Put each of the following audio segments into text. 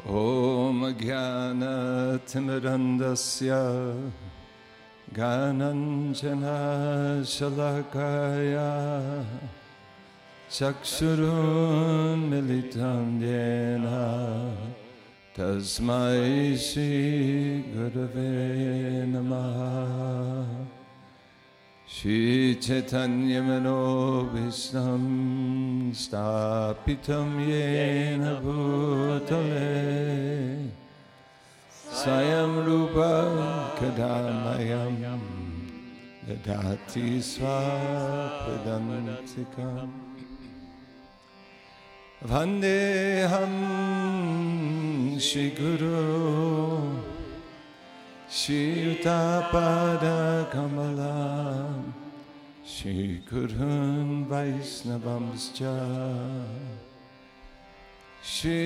Om Jnana Timirandasya Gananjana Shalakaya Chakshurun Militam Yena Tasmai Shri Gurave Namaha Shri Chaitanya Manobhistam Stapitam Yena Bhutale Swayam Rupa Kadamayam Dadati Swapadantikam Vandeham Shri Guru Shri Utapada Kamalam Shri Gurun Vaisnavamscha Shri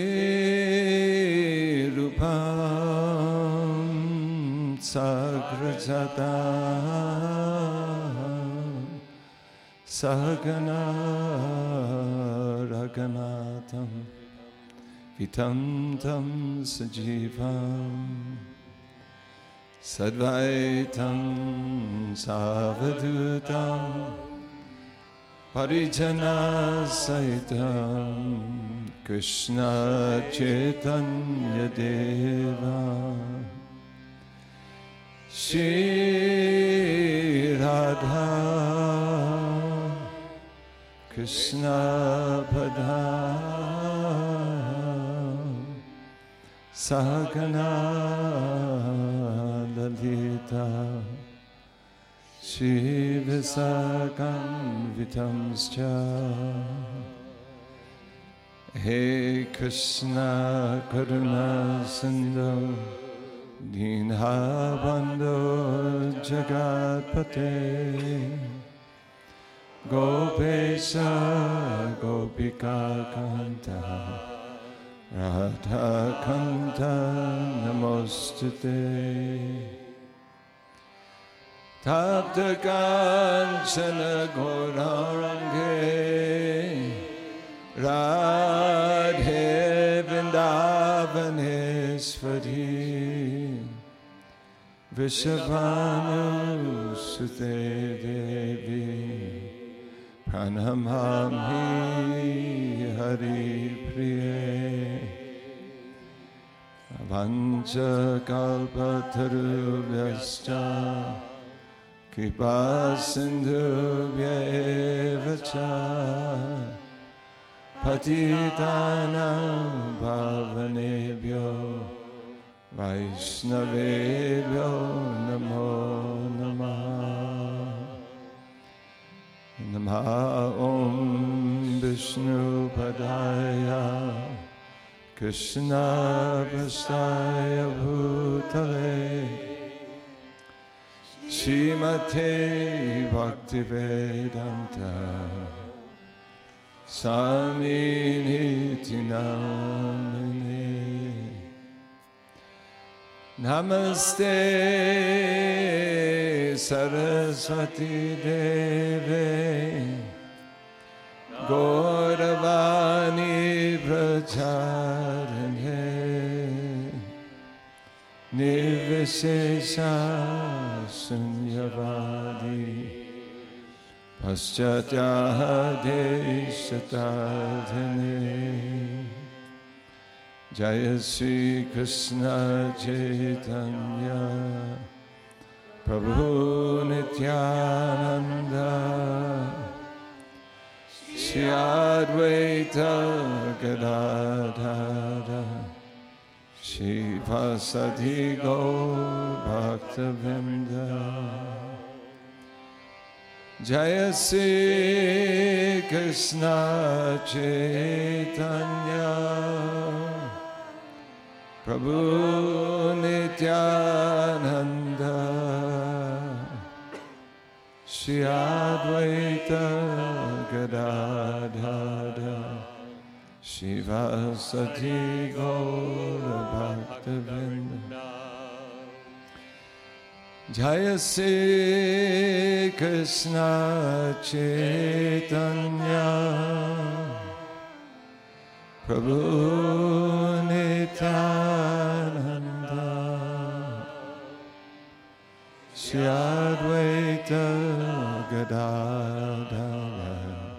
Rupam Sagrajata Sahagana Raganatam Vitam Tam Sajivam Sadvaitam Savadutam Parijana Saitam Krishna Chaitanya Deva Shri Radha Krishna Padha Sahagana Lalita Shri Visakam Vitamscha Hey Krishna Karuna Sindhu Dinabandhu Jagatpate Gopesha Gopika Kanta Radha Kanta Namostute Tapta Kanchana Gaurange Radhe Vrindavaneshwari Vrishabhanu Sute Devi Pranamami Hari Priye Vancha Kalpatarubhyascha Kripa Sindhubhyevacha Patitanam Bhavanebhyo Vaishnavebhyo Namo Namah Namaha Om Vishnu Padaya Krishna Prasthaya Bhutale Srimate Bhaktivedanta Swamini Namine Namaste Saraswati Deve Gauravani Pracharane Nirvishesha Sunyavadi Paschatyaha Deshatadhane Jaya Sri Krishna Chaitanya Prabhu Nityananda Shri Advaita Gadadhara Shri Vasadi Gaur Bhaktavinda Jaya Sri Krishna Chaitanya Prabhu Nityananda Shri Advaita Gadadhara Shri Vasadi Gaur Bhaktavinda Jaya Sri Krishna Chaitanya Prabhu Nityananda Shri Advaita Gadadhara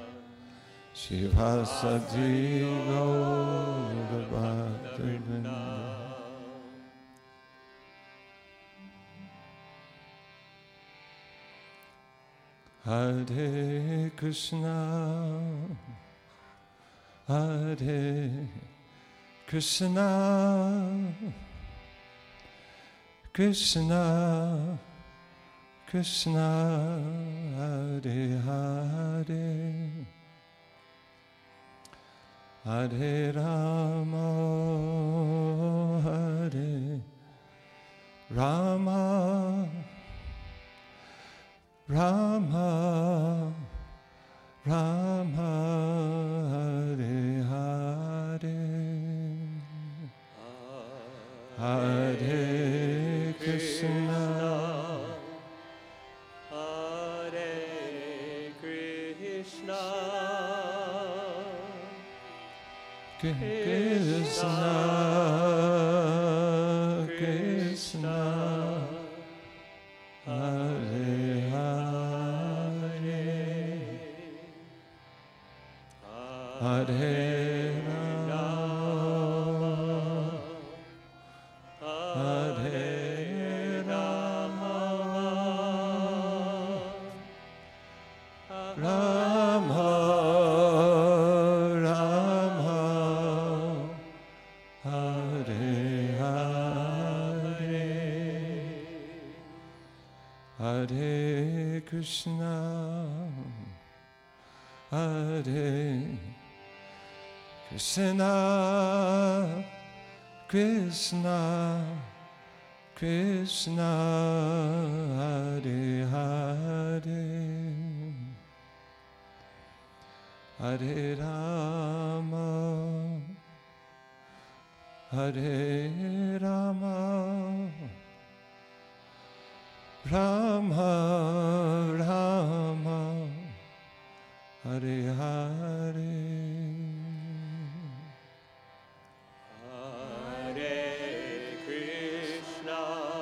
Shivasati Gaura Bhaktivinoda. Hare Krishna, Hare Krishna, Krishna, Krishna, Hare Hare, Hare Rama, Hare Rama, Rama, Rama, Hare Hare, Hare Krishna, Hare Krishna, Krishna, Krishna, Hare Hare, Hare Rama, Hare Rama, Rama, Rama, Hare Hare, Hare Krishna, Hare Krishna, Krishna, Krishna, Hare Hare, Hare Rama, Hare Rama, Rama, Rama, Hare Hare, Hare Krishna,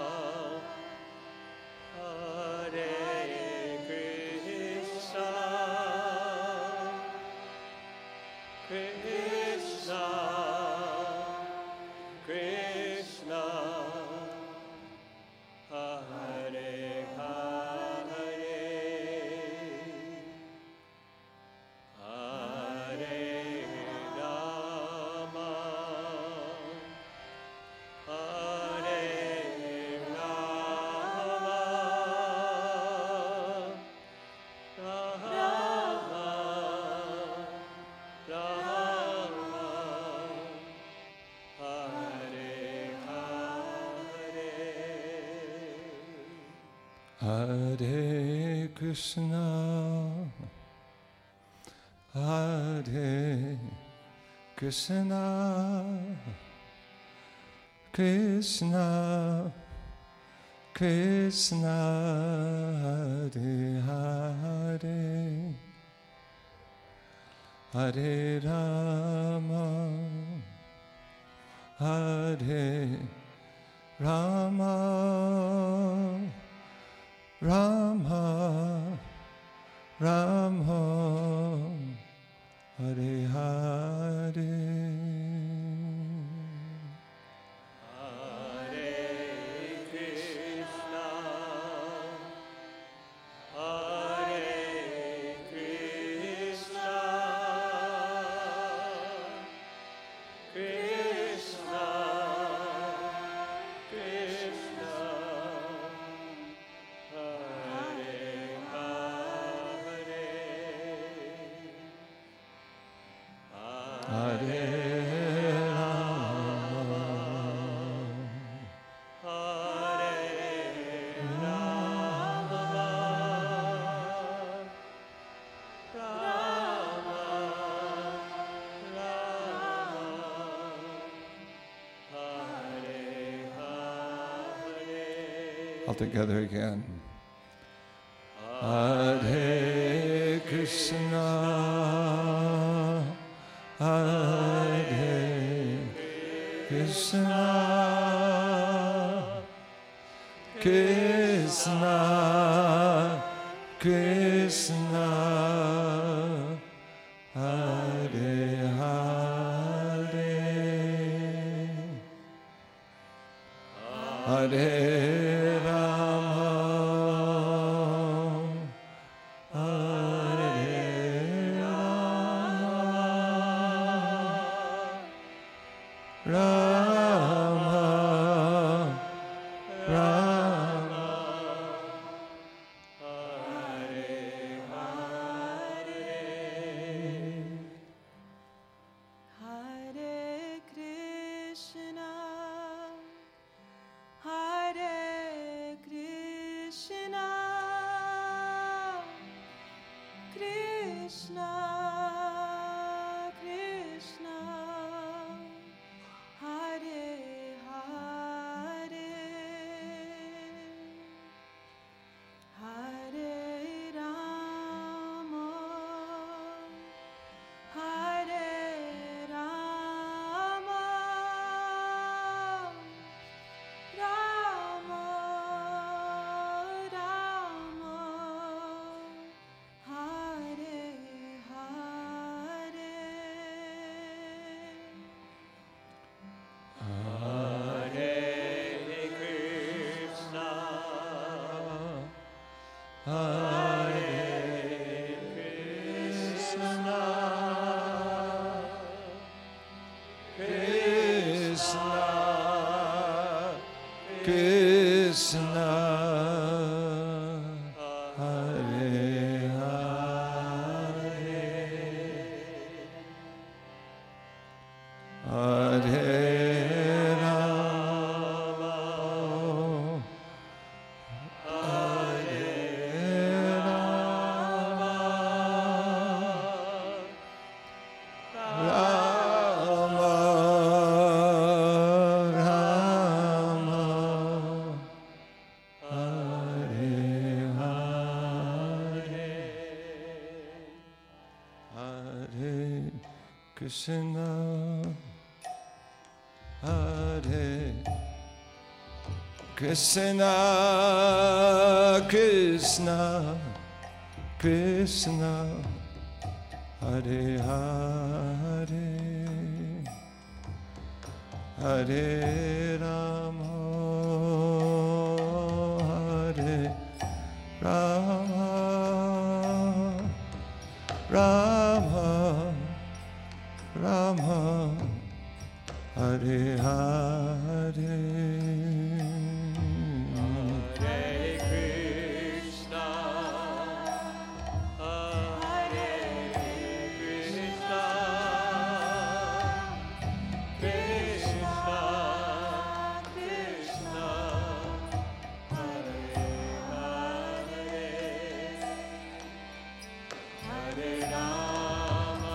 Hare Krishna, Krishna, Krishna, Hare Hare, Hare Rama, Hare Rama, Rama, Rama, Hare Hare, Hare Krishna, Hare Krishna, Krishna, Krishna, Hare Hare, Hare Rama, Hare Rama, Rama, Rama, Hare Hare, Hare Krishna, Hare Krishna, Krishna, Krishna, Hare Hare, Hare Rama, Hare Rama, Rama, Rama, Hare Hare. all together again. Hare Krishna, Hare Krishna, Krishna Krishna, Krishna, Hare Hare, Hare Rama, Hare Rama, Rama, Rama, Hare Krishna, Hare Krishna, Krishna, Krishna, Hare Hare, Hare Rama, Hare Rama, Rama, Rama, Hare Hare. Hare Krishna, Hare Krishna, Krishna, Krishna, Hare Hare, Hare Rama, Hare Rama, Rama, Rama, Hare Hare, Hare Krishna, Hare Krishna, Krishna, Krishna, Hare Hare, Hare Rama, Hare Rama, Rama, Rama, Hare Hare. Hare Krishna, Hare Krishna, Krishna, Krishna, Hare Hare, Hare Rama,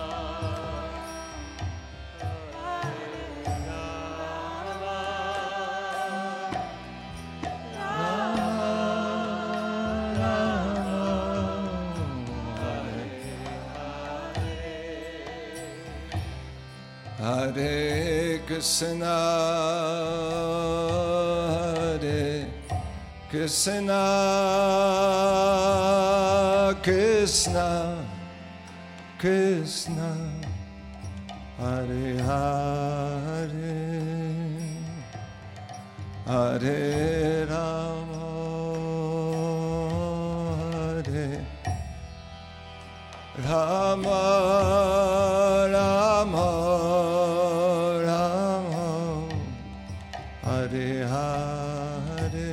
Hare Krishna, Hare Krishna, Krishna, Krishna, Hare Hare, Hare Rama, Hare Rama, Rama, Rama, Hare Hare,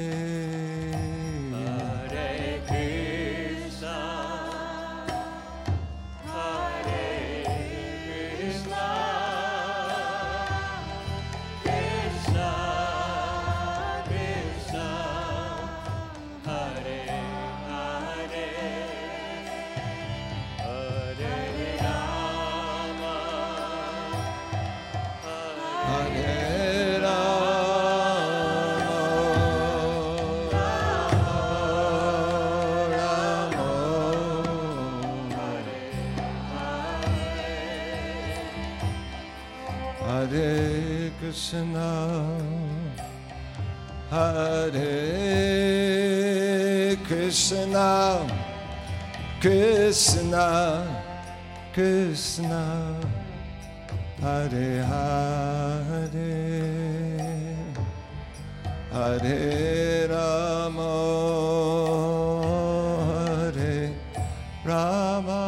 Hare Krishna, Hare Krishna, Krishna, Krishna, Hare Hare, Hare Rama, Hare Rama, Hare Krishna, Hare Krishna, Krishna, Krishna, Hare Hare, Hare Rama, Hare Rama,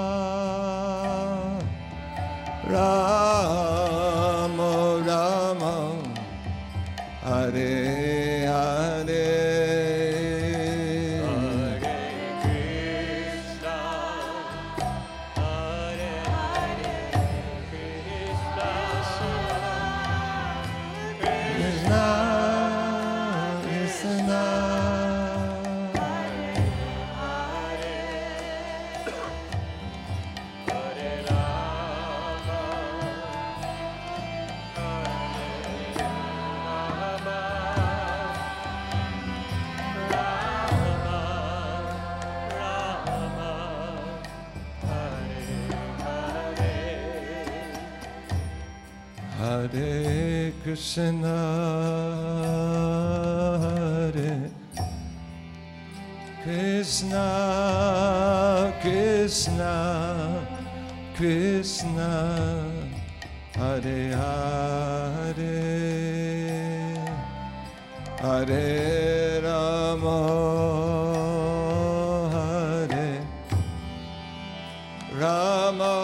Rama Rama, Hare Hare. Hare Krishna, Hare Krishna, Krishna, Krishna, Hare Hare, Hare Rama, Hare Rama.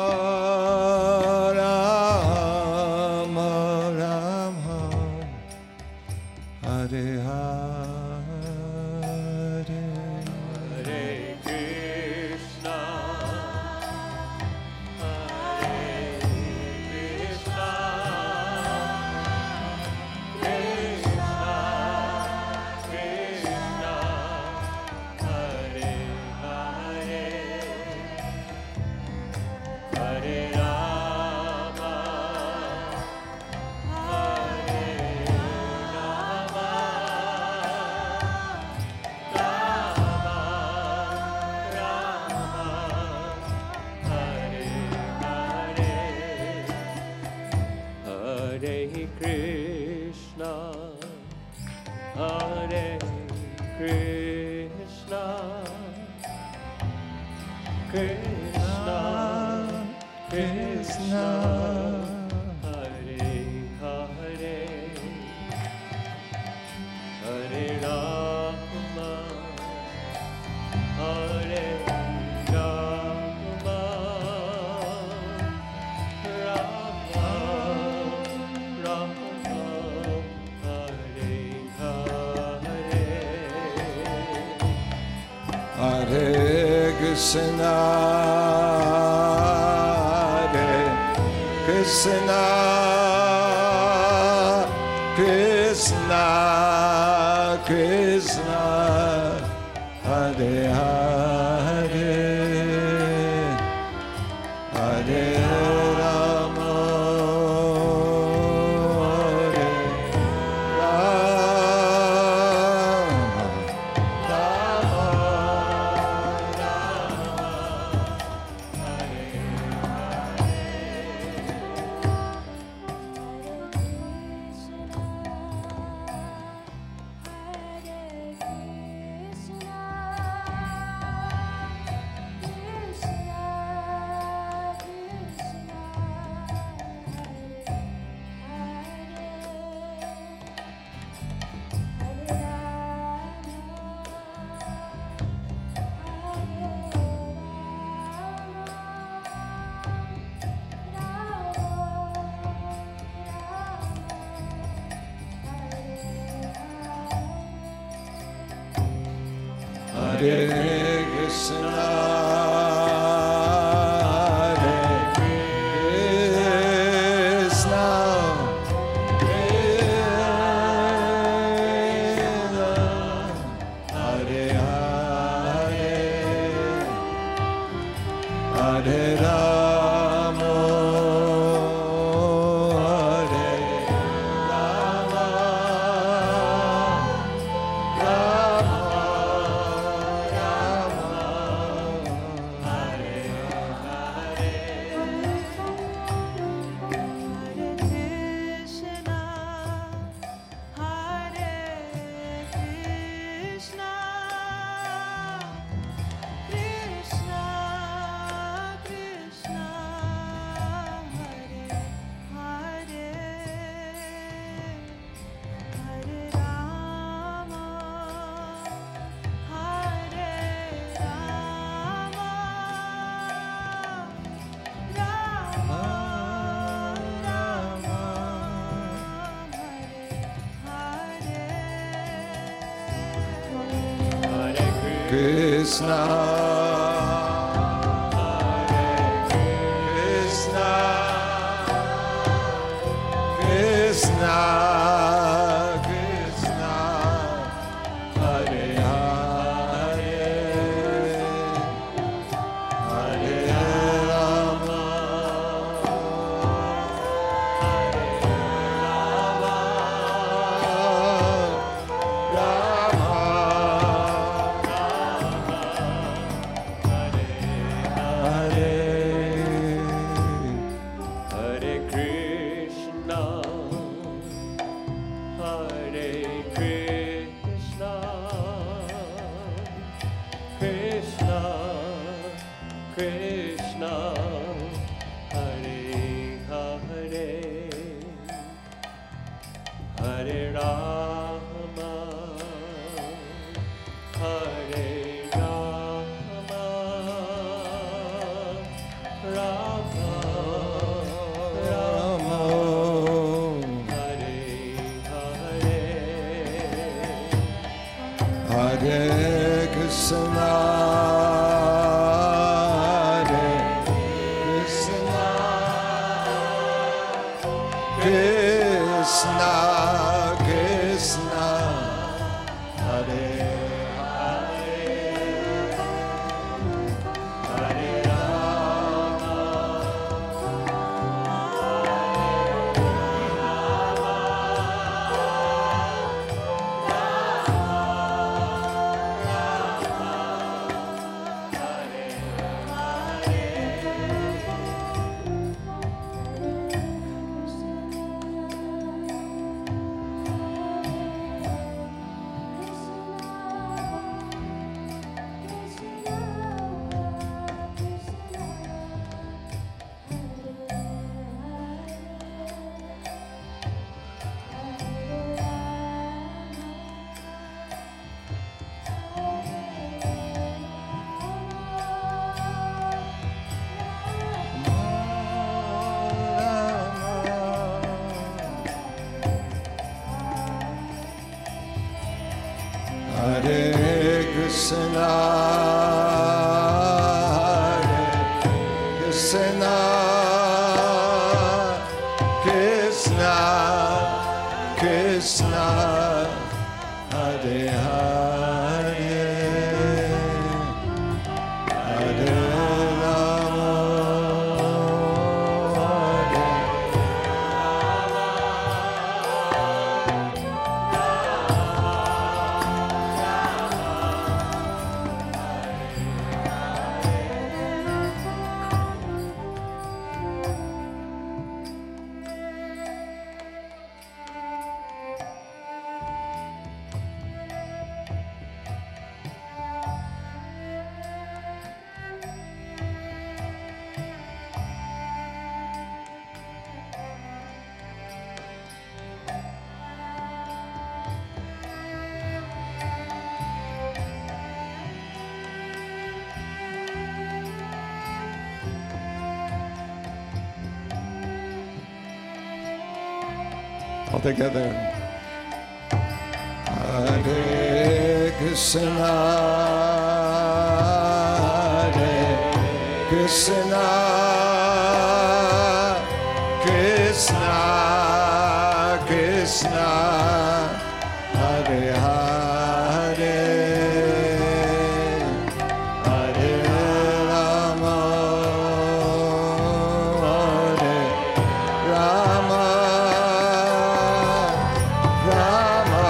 Hare Krishna, Hare Krishna, Krishna, Krishna, Hare Hare, Hare Rama, Hare Hare Krishna, Hare Krishna, Krishna, Hare Hare, Hare Rama, Hare Rama, Rama Krishna, Krishna, Krishna, Hare Hare, Hare Rama, Hare Krishna, Hare Krishna, Krishna, Krishna, Hare Hare, Hare Rama, Hare Rama, Rama, Rama, Hare Hare, Hare Krishna, Hare Krishna, Krishna, Krishna, Hare Hare Krishna, Hare Krishna, Krishna, Krishna, Hare Hare, Hare Rama, all together. Hare Krishna, Hare Krishna, Krishna, Krishna, Hare Hare, Hare Rama, Hare Rama, Rama,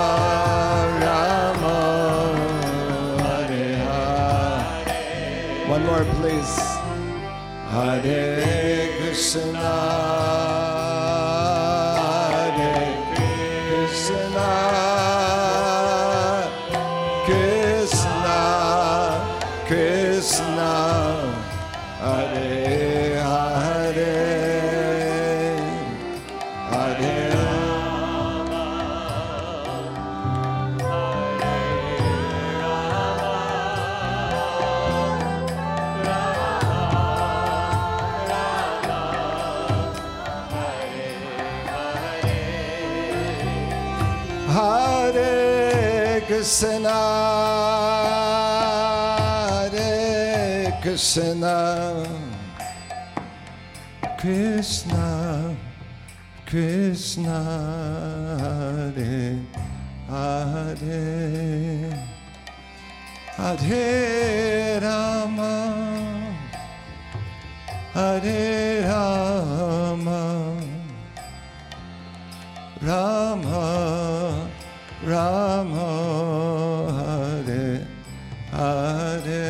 Rama, Hare Hare. One more, please. Hare Krishna, Hare Krishna, Krishna, Krishna, Hare Hare, Hare Hare Krishna, Krishna, Krishna, Krishna, Hare Hare, Hare Rama, Hare Rama, Rama, Rama, Hare Hare.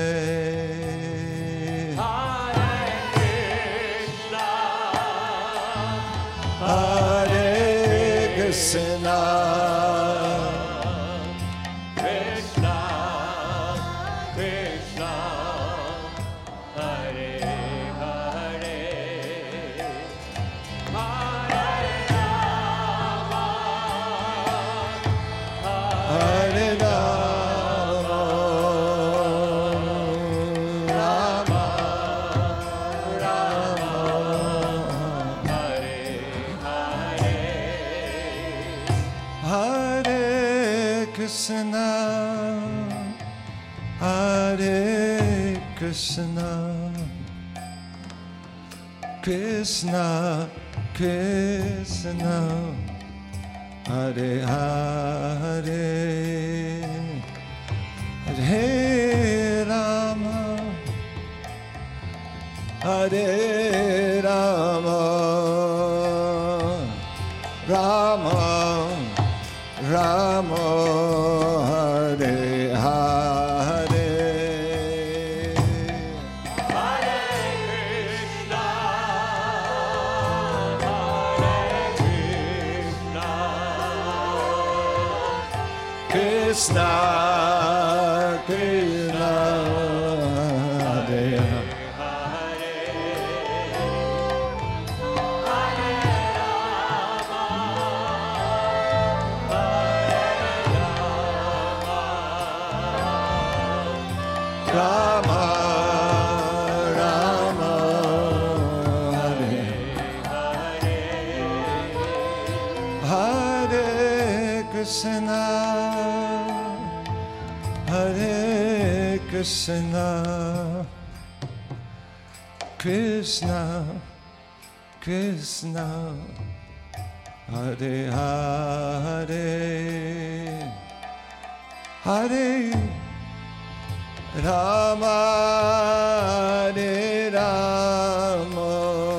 Hare Krishna, Krishna, Krishna, Hare Hare, Hare Rama, Hare Rama, Rama, Rama, Hare Hare, Hare Krishna, Hare Krishna, Krishna, Krishna, Hare Hare, Hare Rama, Hare Rama, Rama, Rama, Hare Hare. Hare Krishna, Hare Krishna, Krishna, Krishna, Hare Hare. Rama, Rama, Hare Hare Krishna, Hare Krishna, Krishna, Krishna, Hare Hare, Hare Rama, Hare Rama,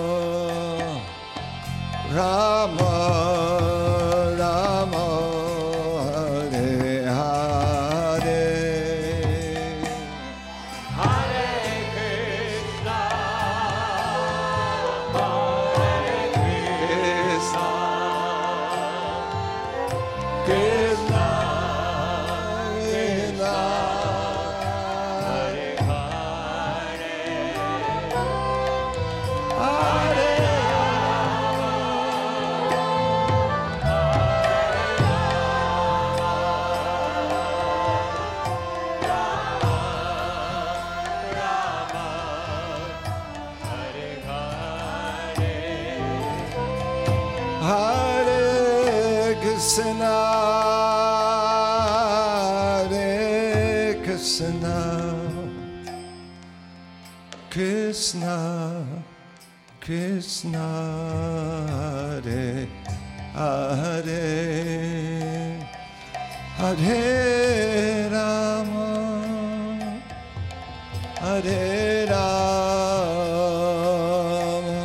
Rama, Rama, Hare Hare. Hare Krishna, Hare Krishna, Krishna, Krishna, Hare Hare, Hare Hare Hare, Hare Krishna, Hare Krishna, Krishna, Krishna, Hare Hare, Hare Rama, Hare Rama,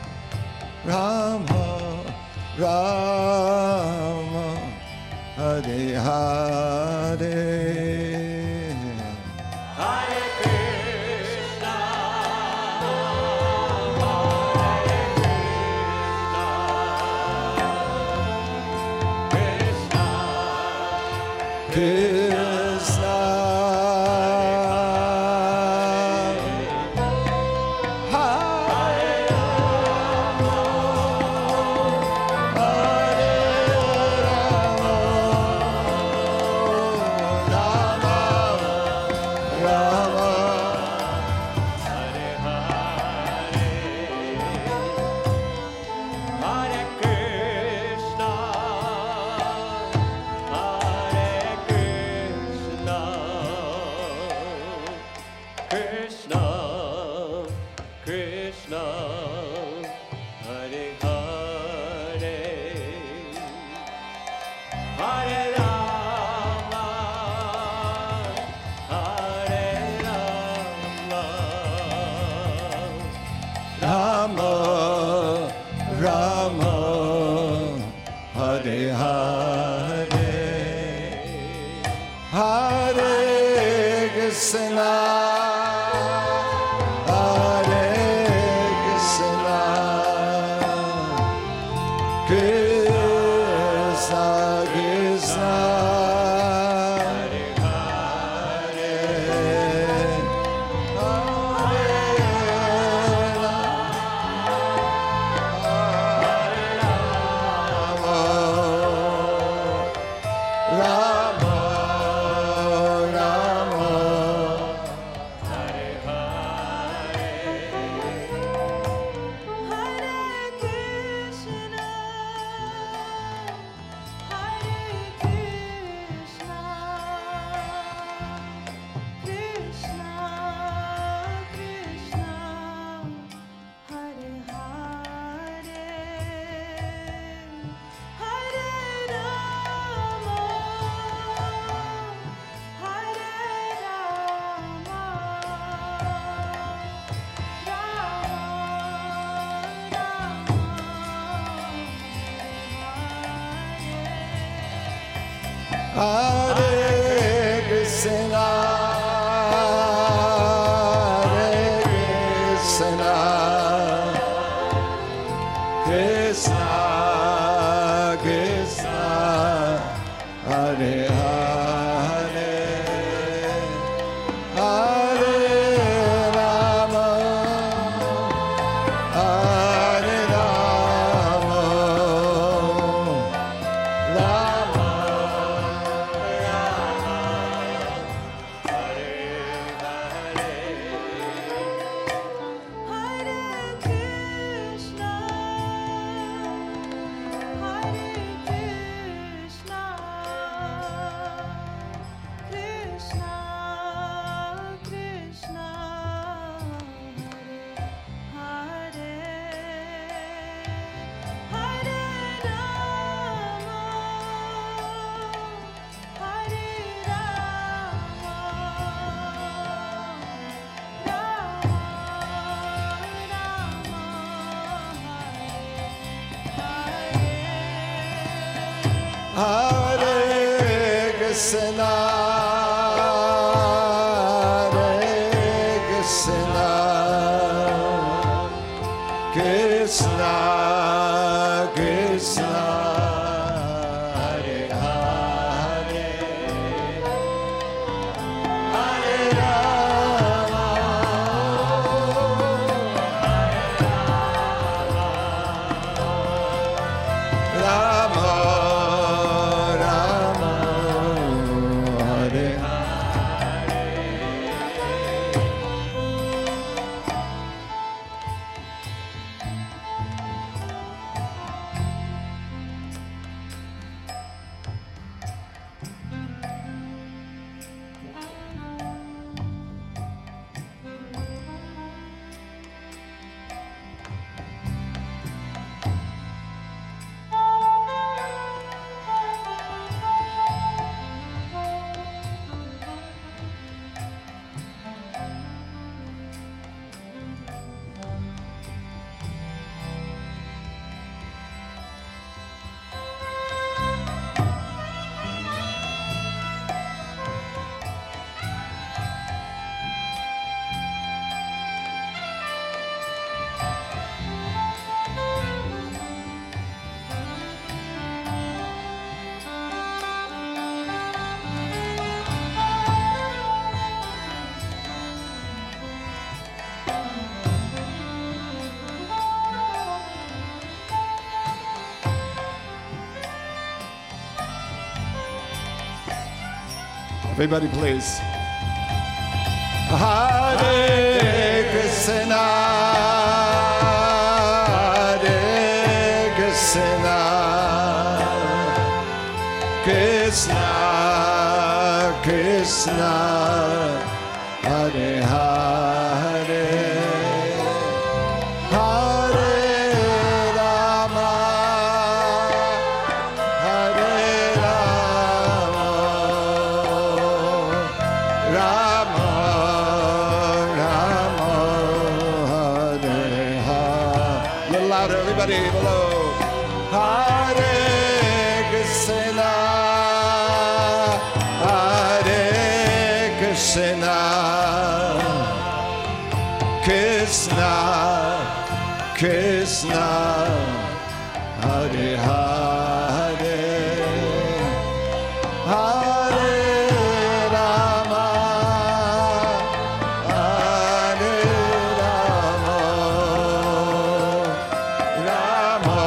Rama, Rama, Hare Hare. Hare Krishna, Krishna, Krishna, Hare Rama, Hare Rama, Rama, Rama, Hare Hare, Hare Krishna, Hare Krishna, Hare Krishna, Krishna Krishna, Hare Hare, Hare Rama, Hare Rama, Rama Hare Krishna, Krishna Krishna, Hare Hare Rama, Hare Rama, Hare Krishna, Hare Krishna, Krishna Krishna, Hare Hare, Hare Rama, Rama Rama, Hare Everybody, please. Hare Krishna, Hare Krishna, Krishna Krishna, Hare Hare, Hare Rama, Hare Rama, Rama Rama, Hare Hare. A little louder, everybody below. Hare Krishna, Hare Krishna, Krishna Krishna, Hare Hare, Hare Rama, Hare Rama, Rama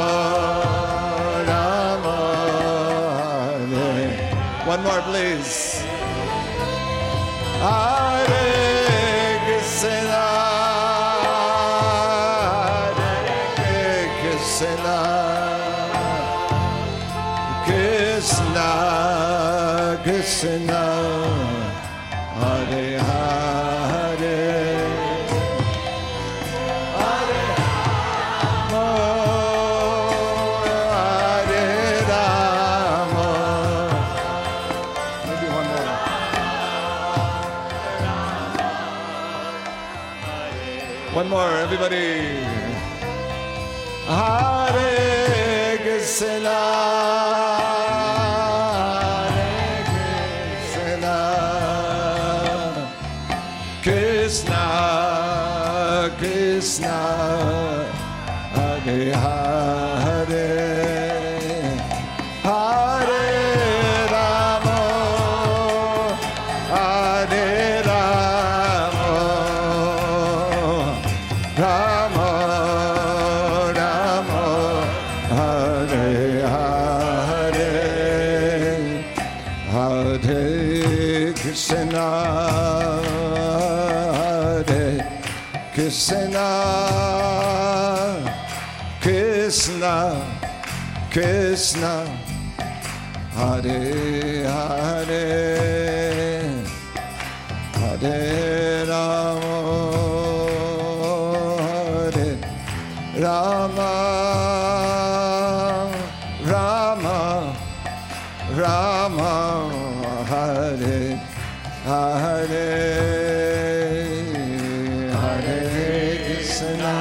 Rama, Hare. One more, please. Hare Krishna, Hare Krishna, Krishna Krishna, Hare Hare, Hare Rama, Hare Rama. Maybe one more. One more, everybody. Hare Krishna, Hare Krishna, Hare Hare, Hare Rama, Hare Rama, Rama Rama, Hare Hare, Hare Krishna, Hare Krishna, Krishna Krishna, Hare Hare, Hare Rama, Hare Rama, Rama Rama, Hare Hare, Hare Krishna,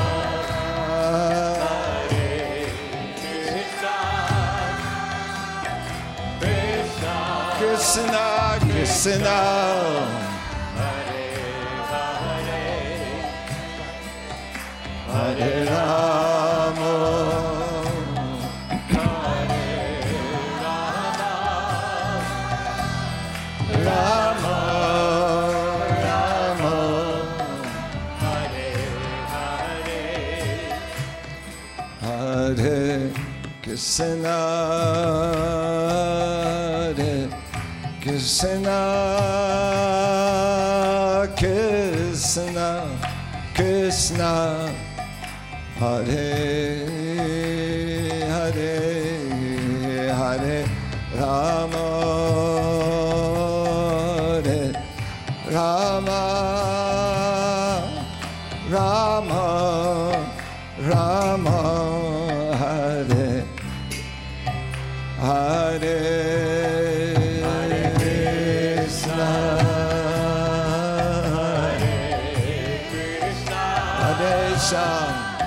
Krishna Krishna, Hare Rama, Rama Rama, Hare Krishna, Hare Krishna, Krishna Krishna, Hare Hare, Hare Rama, Hare Rama, Rama Rama, Hare Hare, Hare Krishna, Hare Sham,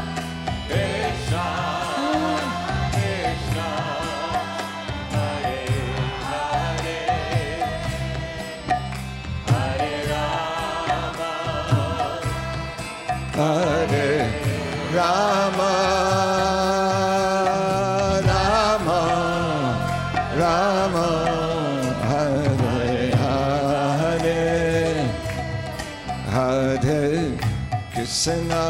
Hare Rama, Rama Rama, Hare Hare, Hare Krishna,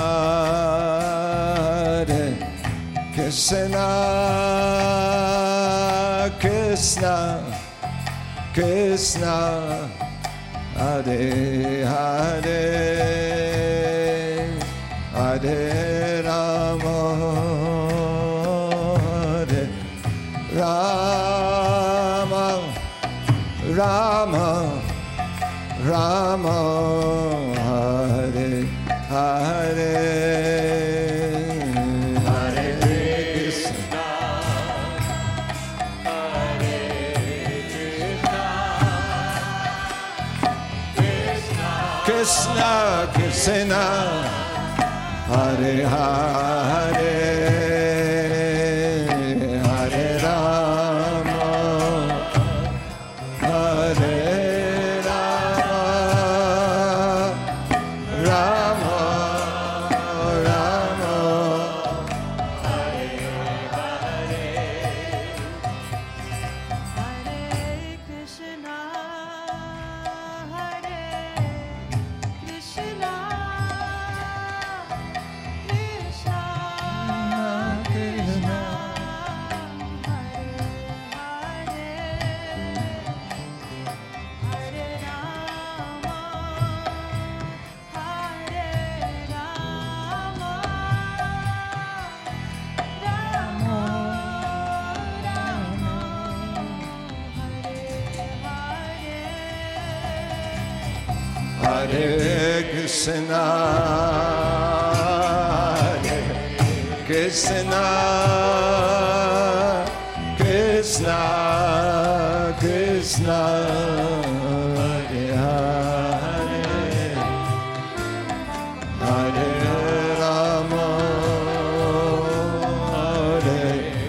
Hare Krishna, Krishna Krishna, Hare Hare, Hare Rama, Hare Rama, Rama Rama, Hare Hare, Hare Krishna, Krishna Krishna, Hare Hare, Hare Rama, Hare Rama, Rama Rama, Hare Krishna, Hare Krishna, Krishna Krishna, Hare Hare, Hare Rama, Hare Rama, Rama Rama, Hare Hare. Hare Krishna, Hare Krishna, Krishna Krishna, Hare Hare, Hare Rama, Hare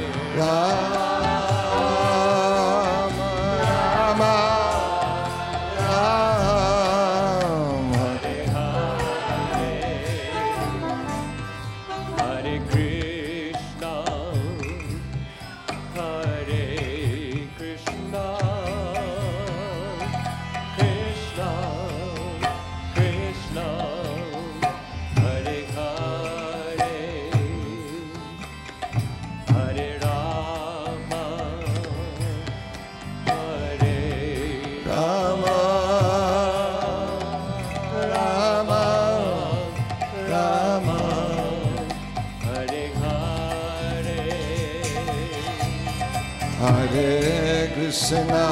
Rama, Rama Rama, Krishna,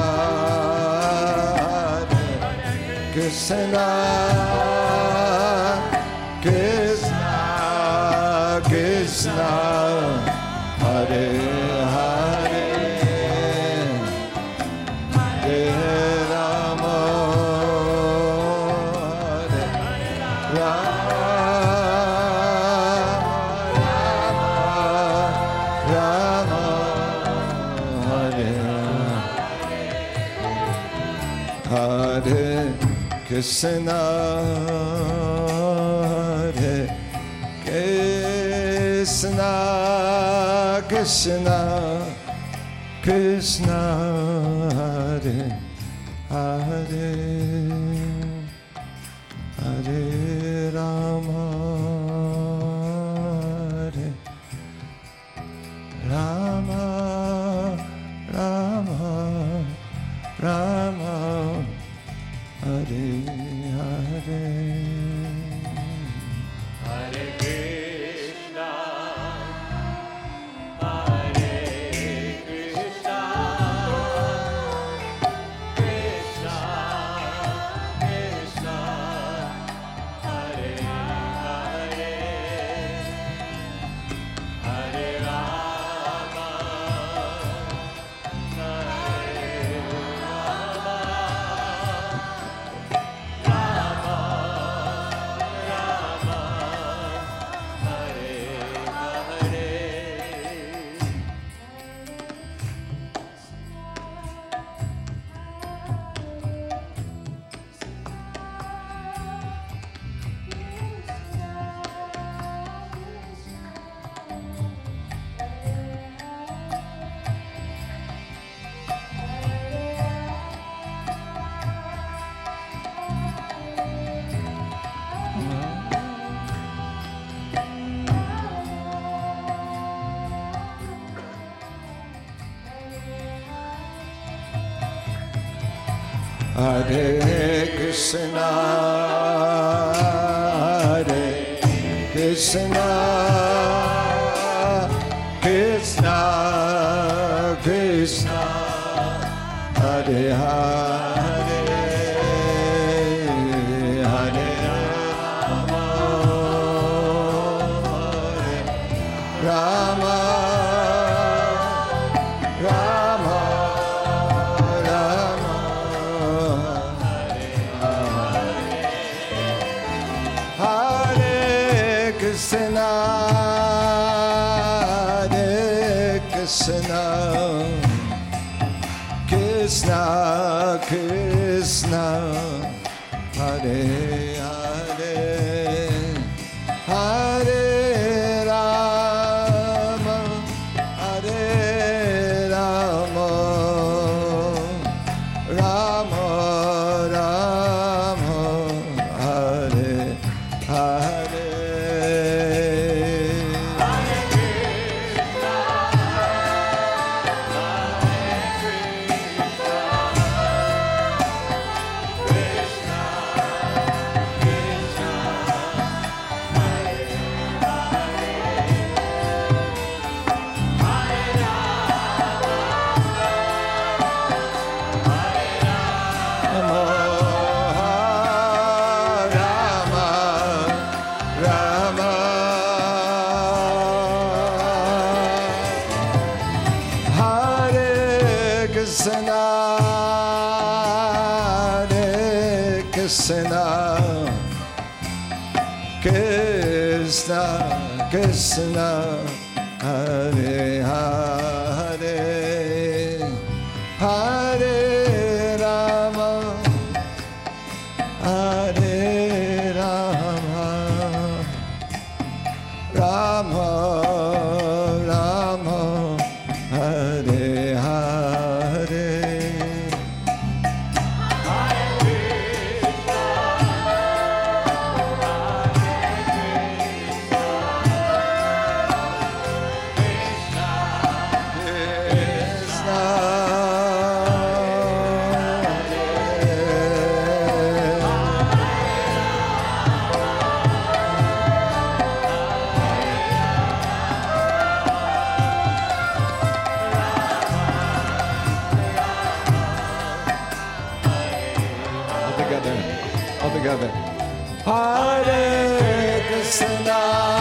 Krishna, Krishna, Krishna, Hare Hare, Hare Rama, Hare Rama, Rama, Hare Hare Krishna, Hare Krishna, Krishna, Krishna, Hare Hare, Hare Rama, Hare Rama, Rama, Rama, Hare Hare. Hare Krishna, Hare Krishna, Krishna, Krishna, Hare Hare, Hare Rama, Hare Rama, Rama, Rama, Hare Hare. Hare Krishna, Hare Krishna, Krishna, Krishna, Hare Hare, Hare Rama, Hare Rama, Rama, Rama, Hare Krishna, Hare Krishna, Krishna, Krishna, Hare Hare, Hare Rama, Hare Rama, Rama, Rama, Hare Hare. Krishna, Krishna, Hare Hare, Hare Rama, Hare Rama, Rama, Rama, Hare Hare. Krishna, together. Hare Krishna,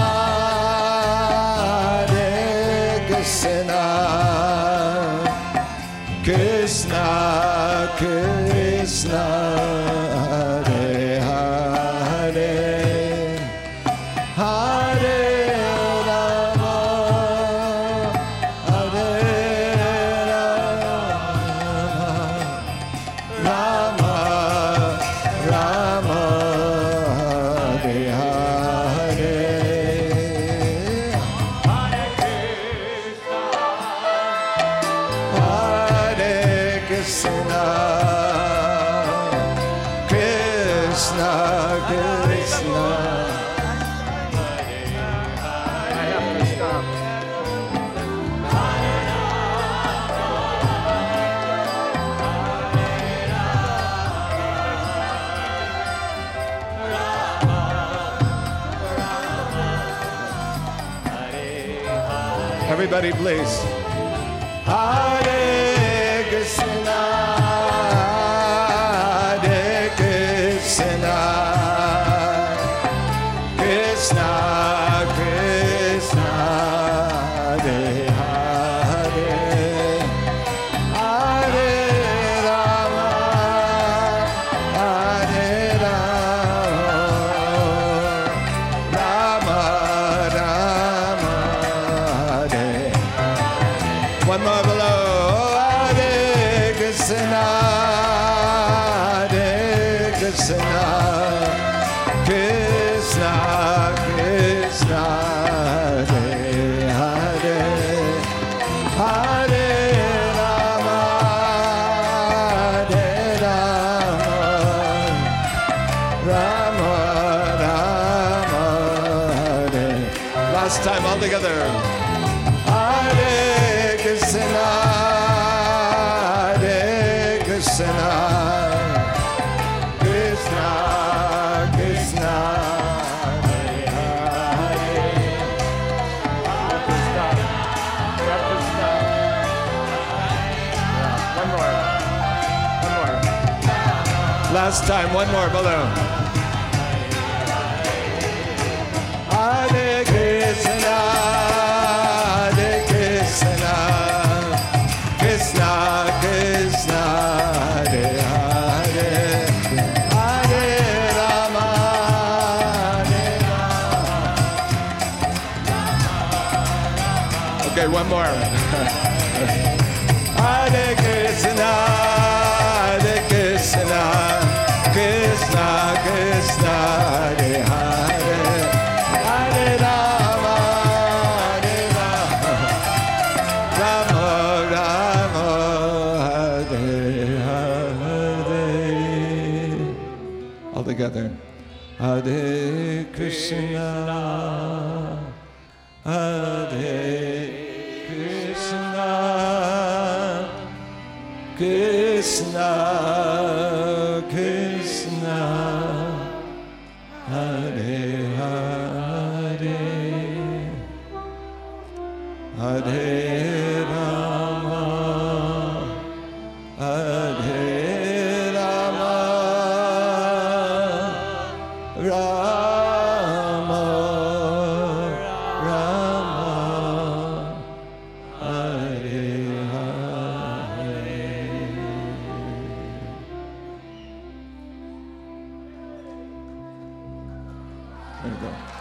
Hare Krishna, Krishna Krishna, Hare Hare, Hare Rama, Hare Rama, Rama Rama, Hare Hare, Hare Krishna, Krishna Krishna. I have to stop. Everybody, please. Hare Krishna, Hare Krishna, Krishna Krishna, Hare Hare, Hare Rama, Hare Rama, Rama Rama, Hare. One more below. Hare Krishna, Hare Krishna, Krishna Krishna, Hare Hare, Hare Rama, Hare Rama, Rama Rama, Hare. Last time all together. Hare Krishna, Hare Krishna, Krishna Krishna, Hare Hare. Stop. You have to stop. Yeah. One more. Last time, one more balloon. Hare Krishna, Hare Krishna, Krishna Krishna, Hare Hare, Hare Rama, Hare Rama. Okay, one more. Hare Krishna, Hare Krishna, Krishna Krishna, Hare Hare, Hare Rama, Hare Rama, Rama Rama, Hare Hare. All together. Hare Krishna, Hare Krishna, Krishna Krishna, Hare Hare, Hare Rama, Hare Rama, Rama Rama, Hare Hare. There you go.